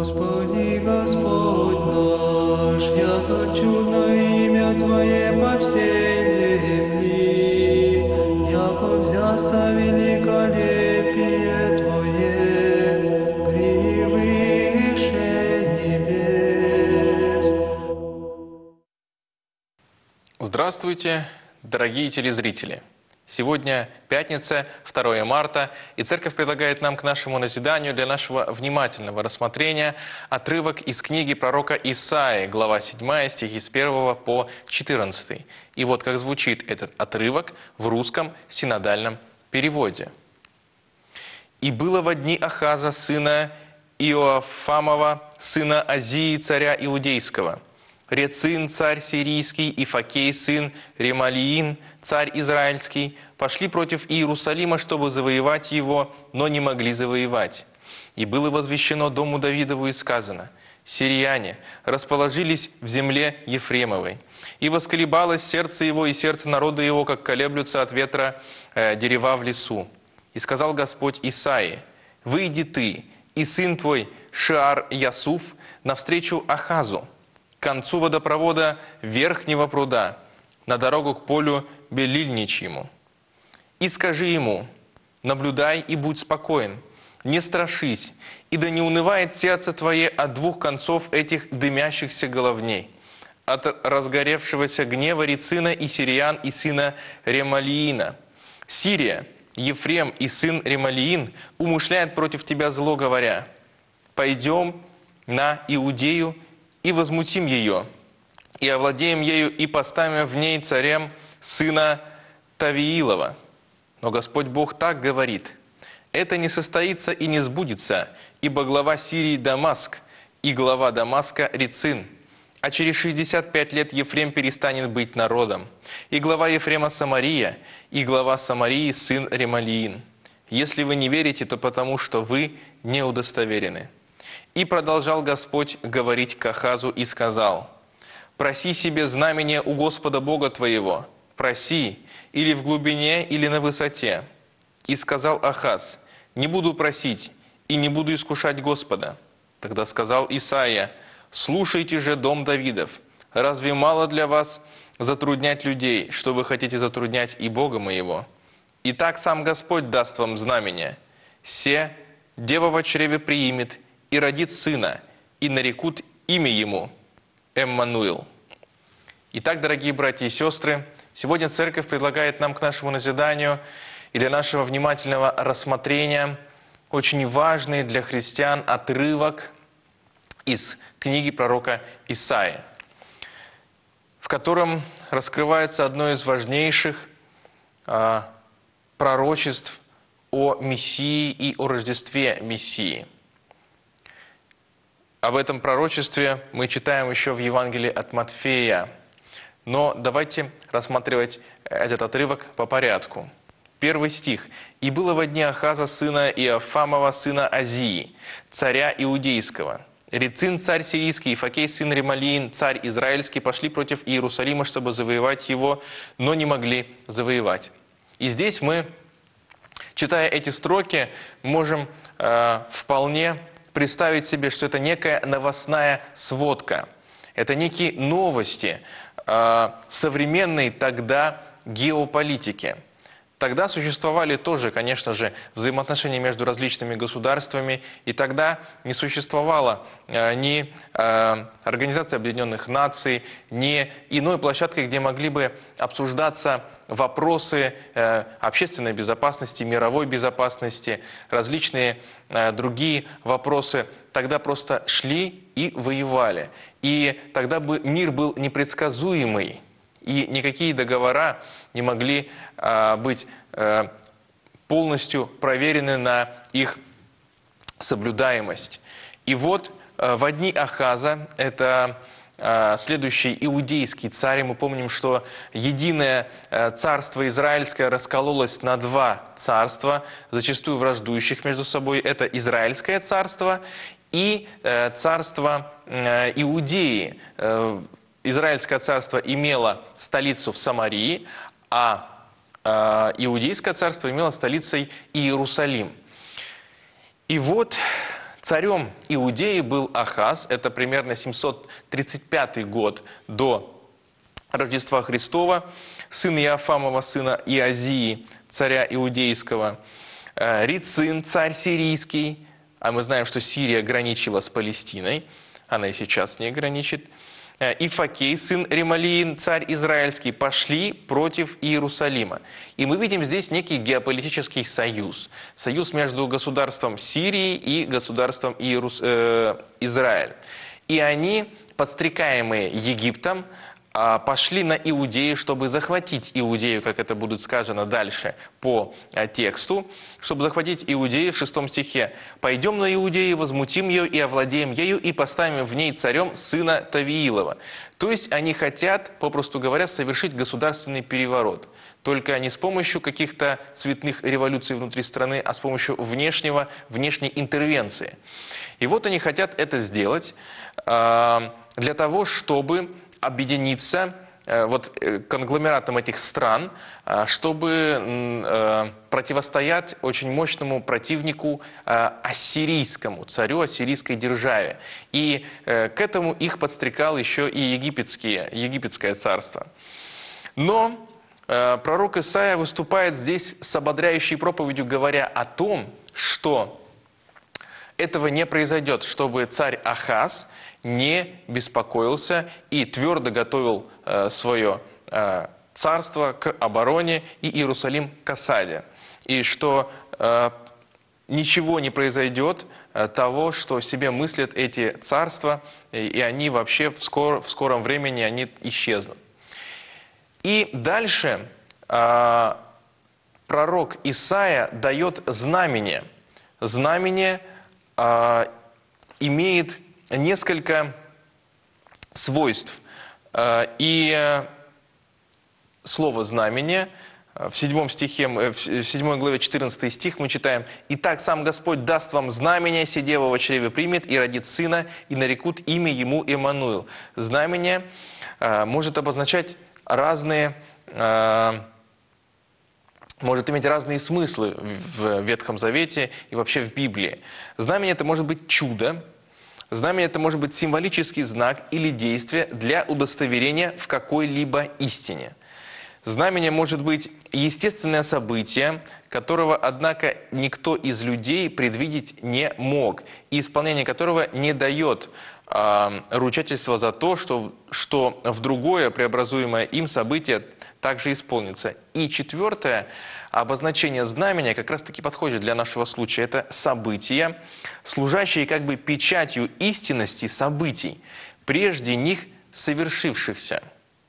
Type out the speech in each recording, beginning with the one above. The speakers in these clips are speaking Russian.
Господи, Господь наш, яко чудно имя Твое по всей земли, яко взясться великолепие Твое превыше небес. Здравствуйте, дорогие телезрители! Сегодня пятница, 2 марта, и Церковь предлагает нам к нашему назиданию для нашего внимательного рассмотрения отрывок из книги пророка Исаии, глава 7, стихи с 1 по 14. И вот как звучит этот отрывок в русском синодальном переводе. «И было во дни Ахаза, сына Иоафамова, сына Азии, царя Иудейского, Рецин, царь сирийский, и Факей, сын Ремалиин, царь израильский, пошли против Иерусалима, чтобы завоевать его, но не могли завоевать. И было возвещено дому Давидову и сказано: сирияне расположились в земле Ефремовой, и восколебалось сердце его и сердце народа его, как колеблются от ветра дерева в лесу. И сказал Господь Исаии: выйди ты и сын твой Шаар-Ясуф навстречу Ахазу, к концу водопровода верхнего пруда, на дорогу к полю Белильничьему. И скажи ему: наблюдай и будь спокоен, не страшись, и да не унывает сердце твое от двух концов этих дымящихся головней, от разгоревшегося гнева Рецина и сириян и сына Ремалиина. Сирия, Ефрем и сын Ремалиин умышляет против тебя зло, говоря: пойдем на Иудею и возмутим ее, и овладеем ею, и поставим в ней царем сына Тавиилова. Но Господь Бог так говорит: это не состоится и не сбудется, ибо глава Сирии Дамаск, и глава Дамаска Рецин. А через 65 лет Ефрем перестанет быть народом, и глава Ефрема Самария, и глава Самарии сын Ремалиин. Если вы не верите, то потому, что вы не удостоверены». И продолжал Господь говорить к Ахазу и сказал: «Проси себе знамение у Господа Бога твоего, проси, или в глубине, или на высоте». И сказал Ахаз: «Не буду просить, и не буду искушать Господа». Тогда сказал Исаия: «Слушайте же, дом Давидов, разве мало для вас затруднять людей, что вы хотите затруднять и Бога моего? Итак, сам Господь даст вам знамение. Се дева во чреве приимет, и родит сына, и нарекут имя ему Эммануил». Итак, дорогие братья и сестры, сегодня Церковь предлагает нам к нашему назиданию и для нашего внимательного рассмотрения очень важный для христиан отрывок из книги пророка Исаии, в котором раскрывается одно из важнейших пророчеств о Мессии и о Рождестве Мессии. Об этом пророчестве мы читаем еще в Евангелии от Матфея. Но давайте рассматривать этот отрывок по порядку. 1 стих. «И было во дни Ахаза, сына Иоафамова, сына Азии, царя Иудейского. Рецин, царь сирийский, и Факей, сын Ремалиин, царь израильский, пошли против Иерусалима, чтобы завоевать его, но не могли завоевать». И здесь мы, читая эти строки, можем вполне представить себе, что это некая новостная сводка. Это некие новости современной тогда геополитики. Тогда существовали тоже, конечно же, взаимоотношения между различными государствами, и тогда не существовало ни Организации Объединенных Наций, ни иной площадки, где могли бы обсуждаться вопросы общественной безопасности, мировой безопасности, различные другие вопросы. Тогда просто шли и воевали. И тогда бы мир был непредсказуемый, и никакие договора не могли быть полностью проверены на их соблюдаемость. И вот во дни Ахаза, это следующий иудейский царь, и мы помним, что единое царство израильское раскололось на два царства, зачастую враждующих между собой. Это Израильское царство и царство Иудеи. Израильское царство имело столицу в Самарии, а Иудейское царство имело столицей Иерусалим. И вот Царем Иудеи был Ахаз, это примерно 735 год до Рождества Христова, сын Иофамова, сына Иозии, царя Иудейского, Рицин, царь сирийский, а мы знаем, что Сирия граничила с Палестиной, она и сейчас с ней граничит, Ифакей, сын Ремалиин, царь израильский, пошли против Иерусалима. И мы видим здесь некий геополитический союз. Союз между государством Сирии и государством Израиль. И они, подстрекаемые Египтом, пошли на Иудею, чтобы захватить Иудею, как это будет сказано дальше по тексту, чтобы захватить Иудею в 6 стихе. «Пойдем на Иудею, возмутим ее и овладеем ею, и поставим в ней царем сына Тавиилова». То есть они хотят, попросту говоря, совершить государственный переворот. Только не с помощью каких-то цветных революций внутри страны, а с помощью внешней интервенции. И вот они хотят это сделать для того, чтобы объединиться конгломератом этих стран, чтобы противостоять очень мощному противнику ассирийскому, царю ассирийской державе. И к этому их подстрекал еще и египетское царство. Но пророк Исаия выступает здесь с ободряющей проповедью, говоря о том, что этого не произойдет, чтобы царь Ахаз не беспокоился и твердо готовил свое царство к обороне и Иерусалим к осаде. И что ничего не произойдет того, что себе мыслят эти царства, и они вообще в скором времени они исчезнут. И дальше пророк Исаия дает знамение. Знамение имеет несколько свойств. И слово «знамение» в 7 стихе, в 7 главе 14 стих мы читаем: «Итак, сам Господь даст вам знамение, сидева в чреве примет, и родит сына, и нарекут имя ему Эммануил». Знамение может обозначать разные, может иметь разные смыслы в Ветхом Завете и вообще в Библии. Знамение – это может быть чудо, знамение – это может быть символический знак или действие для удостоверения в какой-либо истине. Знамение может быть естественное событие, которого, однако, никто из людей предвидеть не мог, и исполнение которого не дает ручательства за то, что в другое преобразуемое им событие также исполнится. И четвертое обозначение знамения как раз-таки подходит для нашего случая. Это события, служащие как бы печатью истинности событий, прежде них совершившихся.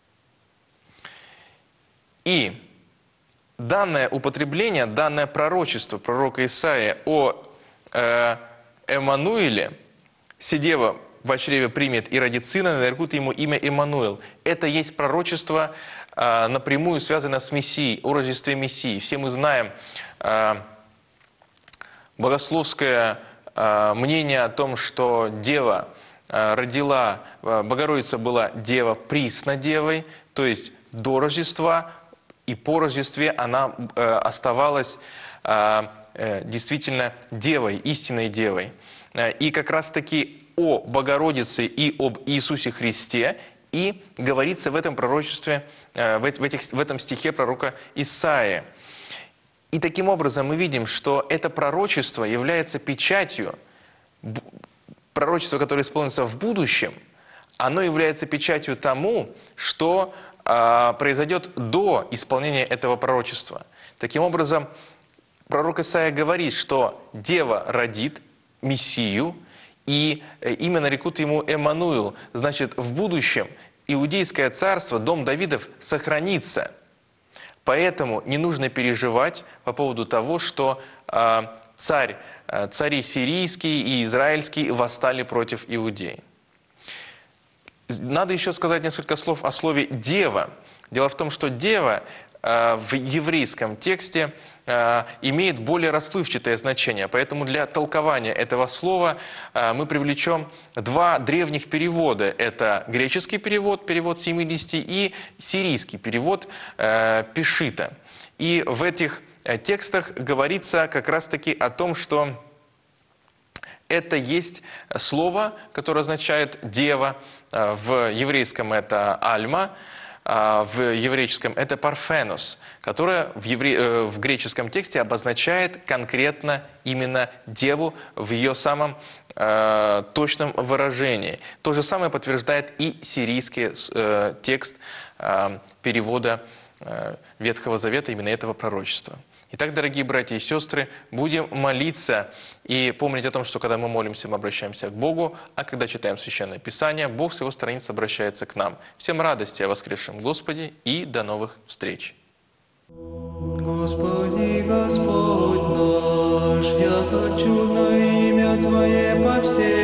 И данное употребление, данное пророчество пророка Исаии о Эммануиле, «Сидева в чреве примет и родит сына, нарекут ему имя Эммануил». Это есть пророчество, напрямую связано с Мессией, о Рождестве Мессии. Все мы знаем богословское мнение о том, что Дева родила, Богородица была Дева приснодевой, то есть до Рождества, и по Рождестве она оставалась действительно Девой, истинной Девой. И как раз-таки о Богородице и об Иисусе Христе и говорится в этом пророчестве, в этом стихе пророка Исаии. И таким образом мы видим, что это пророчество является печатью, пророчество, которое исполнится в будущем, оно является печатью тому, что произойдет до исполнения этого пророчества. Таким образом, пророк Исаия говорит, что Дева родит Мессию, и имя нарекут ему Эммануил. Значит, в будущем Иудейское царство, дом Давидов, сохранится. Поэтому не нужно переживать по поводу того, что цари сирийские и израильские восстали против Иудеи. Надо еще сказать несколько слов о слове «дева». Дело в том, что «дева» в еврейском тексте имеет более расплывчатое значение. Поэтому для толкования этого слова мы привлечем два древних перевода. Это греческий перевод, перевод 70, и сирийский перевод Пешита. И в этих текстах говорится как раз-таки о том, что это есть слово, которое означает «дева». В еврейском это «альма», а в еврейском это «парфенос», которое в греческом тексте обозначает конкретно именно деву в ее самом точном выражении. То же самое подтверждает и сирийский текст перевода Ветхого Завета именно этого пророчества. Итак, дорогие братья и сестры, будем молиться и помнить о том, что когда мы молимся, мы обращаемся к Богу, а когда читаем Священное Писание, Бог с Его страниц обращается к нам. Всем радости о воскресшем Господе и до новых встреч! Господи, Господь наш, яко чудно имя Твое по всей